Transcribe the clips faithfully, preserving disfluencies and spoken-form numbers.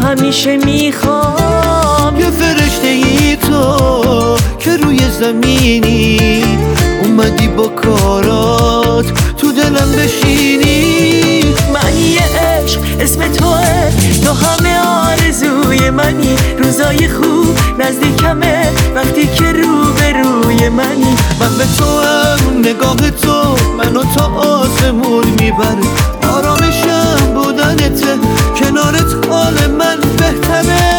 همیشه میخوام یه فرشته ای تو که روی زمینی اومدی با کارات تو دلم بشینی. من یه عشق اسم توه، تو همه آرزوی منی. روزای خوب نزدیکمه وقتی که رو به روی منی. من به تو هم نگاه تو منو تا آسمون میبره. آرامشم بودنته کنارت حال من بهتره.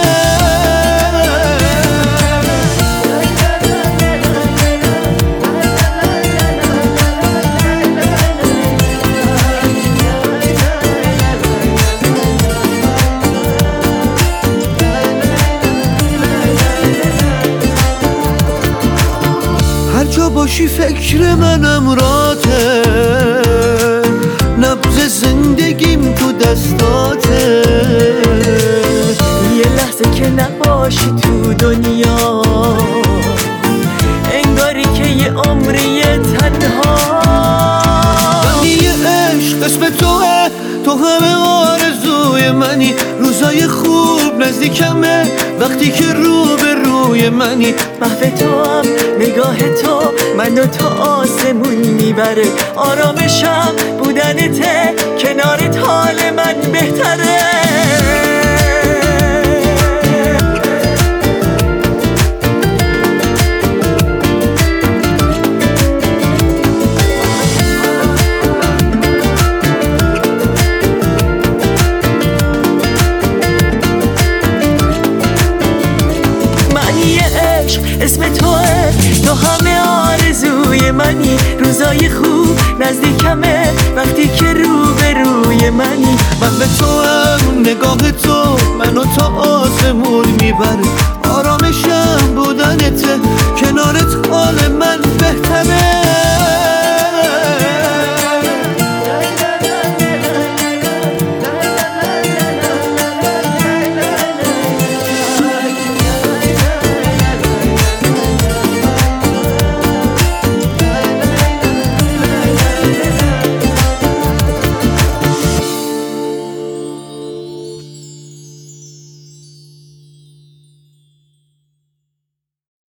هر جا باشی فکر منم راته، نبض زندگیم تو دستاته. یه لحظه که نباشی تو دنیا انگاری که یه عمری تنها. من یه عشق اسم توه، تو همه آرزوی منی. روزای خوب نزدیکمه وقتی که رو به روی منی. محو تو هم نگاه تو منو تا آسمون میبره. آرامشم بودنته کنارت حال من بهتره. اسم توه، تو همه آرزوی منی. روزای خوب نزدیکمه وقتی که رو به روی منی. من به تو هم نگاه تو منو تا آسمون میبره.